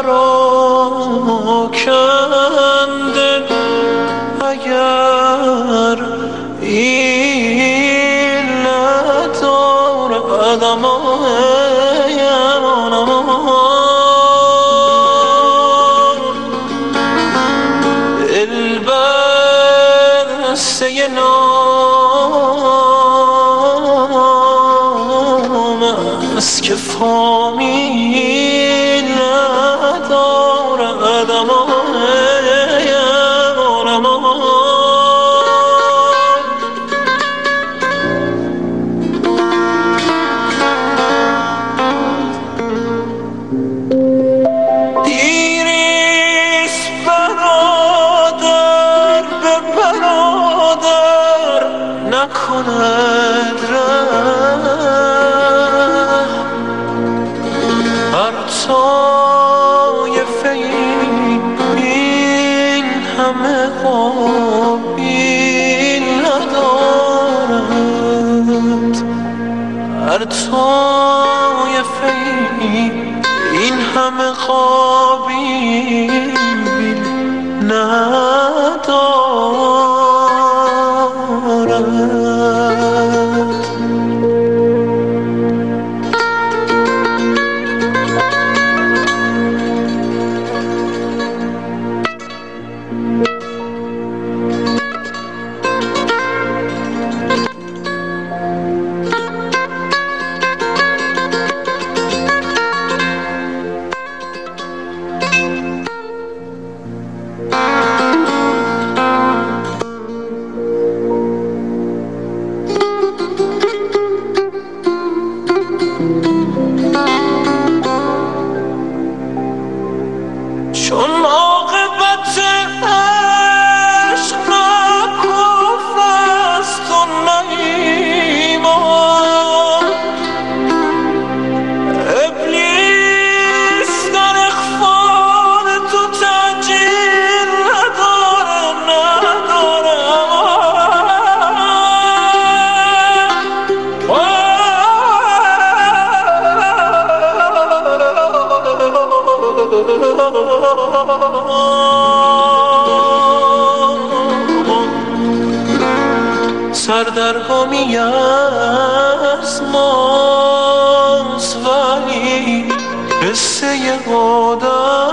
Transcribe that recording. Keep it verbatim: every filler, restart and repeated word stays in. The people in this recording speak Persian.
پراکنده اگر این ندارد امان دلبسته نام است که فامیل ندارد امان نکند ره هر طایفه این همه قابیل ندارد هر طایفه این همه قابیل ندارد چون عاقبت عشق نه کفر است و نه ایمان ابلیس در اخفال تو تأجیل نداره نداره سردرگمی از ماست ولی قصه آدم